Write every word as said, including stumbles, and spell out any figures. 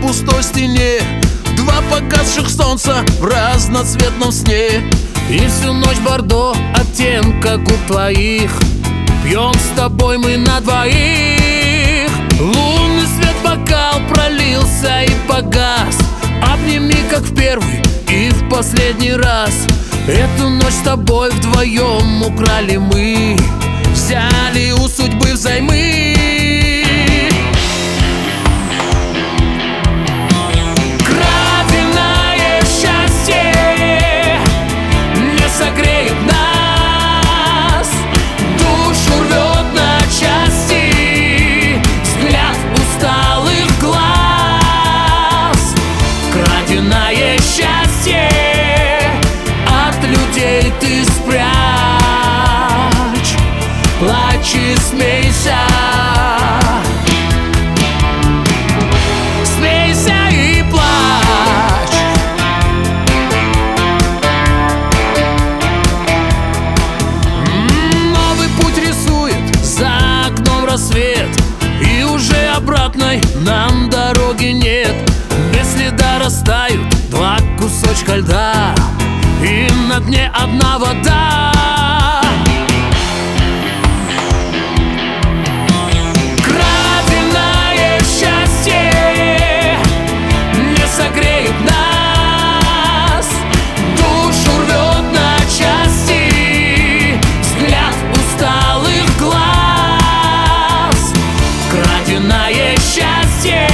пустой стене два погасших солнца в разноцветном сне. И всю ночь бордо оттенка губ твоих пьем с тобой мы на двоих. Лунный свет бокал пролился и погас. Обними, как в первый и в последний раз. Эту ночь с тобой вдвоем украли мы, взяли у судьбы взаймы. Краденое счастье не согреет нас, душу рвет на части взгляд усталых глаз. Краденое счастье от людей ты спрячь, плачь и смейся, смейся и плачь. Новый путь рисует за окном рассвет, и уже обратной нам дороги нет. Без следа растают два кусочка льда, и на дне одна вода. Краденое счастье не согреет нас, душу рвет на части взгляд усталых глаз. Краденое счастье